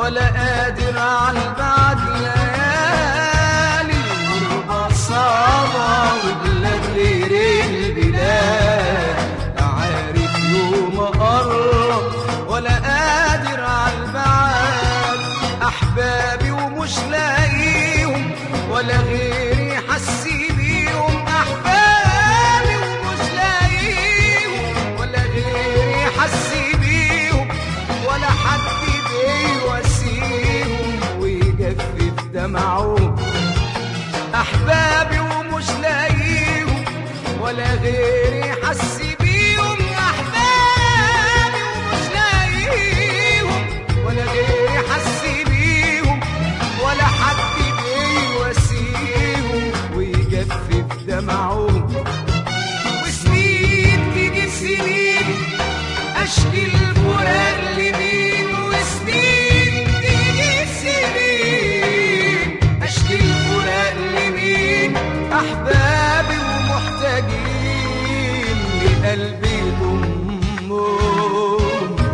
ولا قادر عالبعد ليالي. الغربة صعبة وبلاد غير البلاد، لا عارف يوم أقرب ولا قادر عالبعد. أحبابي ومش لاقيهم ولا غيري حسي بيهم، أحبابي ومش لاقيهم ولا غيري حسي بيهم، ولا حد بيواسيهم ويجفف دمعهم. أحبابي ومش لاقيهم ولا غيري حسي بيهم، أحبابي ومش لاقيهم ولا غيري حسي بيهم، ولا حد بيواسيهم ويجفف دمعهم. وسنين تجيب سنين أشكي الفراق لمين، وسنين تجيب سنين أشكي الفراق لمين. أحبابي ومحتاجين لقلبي يضمهم.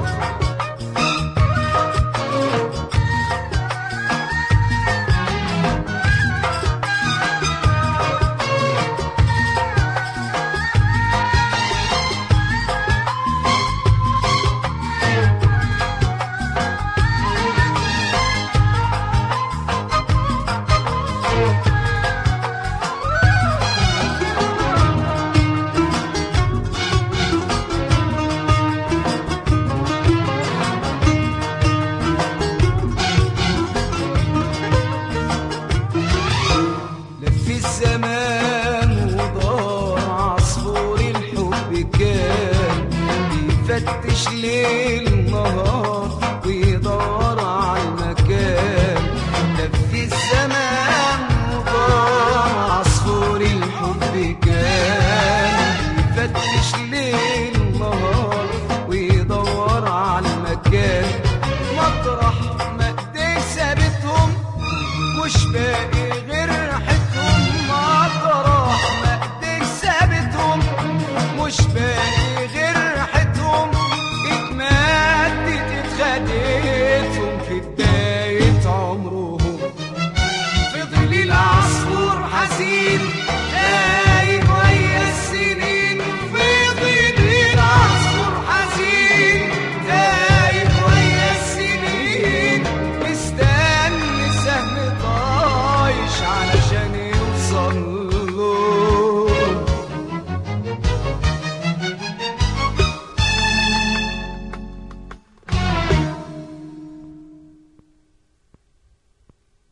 الزمان وضاع عصفور الحب كان بيفتش ليل نهار ويدور على المكان. لف الزمان وضاع عصفور الحب كان بيفتش ليل نهار ويدور على المكان. مطرح ما ايديه سابتهم مش باقي غير ريحتهم، مطرح ما ايديه سابتهم مش باقي غير ريحتهم. اتمدت اتخدتهم في الدنيا